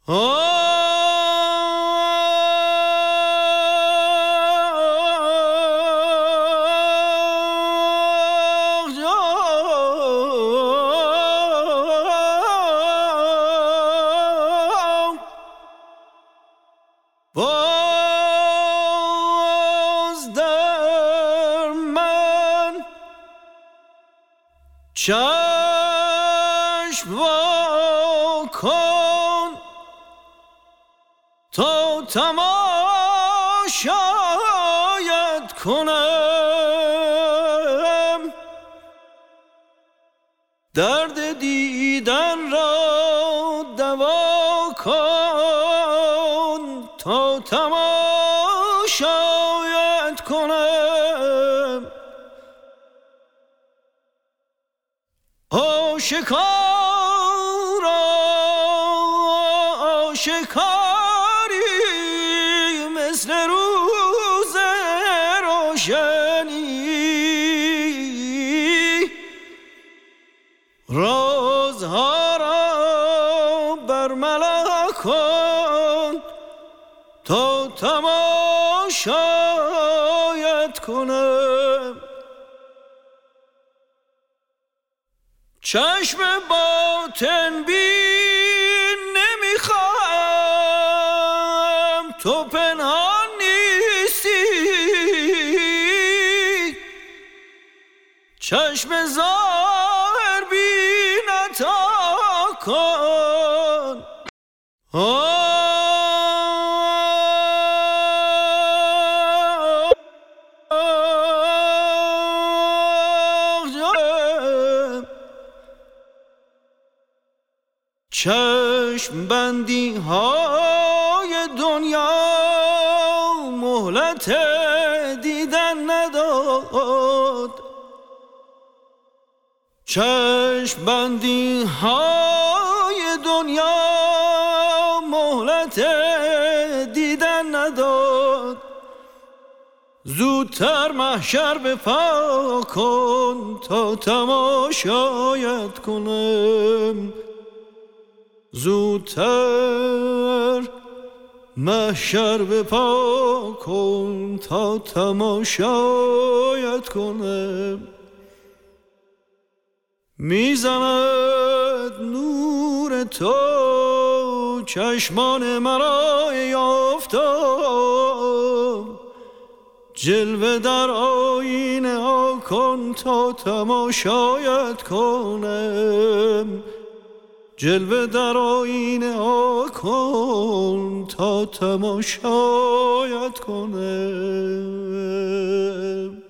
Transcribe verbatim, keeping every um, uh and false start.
باز در من چشم وا کن تا تماشایت کنم، درد دیدن را دوا کن تا تماشایت کنم. آشکارا آشکاری مثل روز روشنی، رازها را برملا کن تا تماشایت کنم. چشم باطن بین نمیخوام، تو پنهان نیستی، چشم ظاهر بین عطا کن. چشم بندی های دنیا مهلت دیدن نداد، چشم بندی های دنیا مهلت دیدن نداد. زودتر محشر به پا کن تا تماشایت کنم، زودتر محشر به پا کن تا تماشایت کنم. میزند نور تو چشمان مرا یافتم، جلوه در آینه ها کن تا تماشایت کنم، جلوه در آینه ها کن تا تماشایت کنم.